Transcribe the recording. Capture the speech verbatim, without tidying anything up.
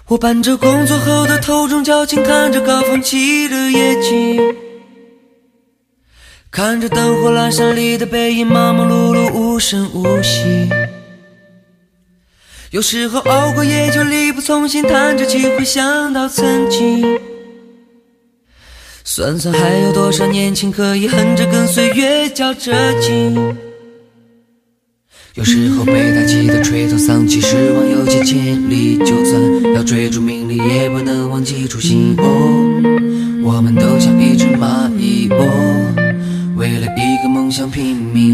我伴着工作后的头重脚轻，看着高峰期的夜景，看着灯火阑珊里的背影，忙忙碌碌无声无息。有时候熬过夜就力不从心，叹着气会想到曾经，算算还有多少年轻可以哼着跟岁月较着劲。有时候被打击的垂头丧气，失望有几千里，就算要追逐名利也不能忘记初心。哦，我们都像一只蚂蚁，哦，为了一个梦想拼命。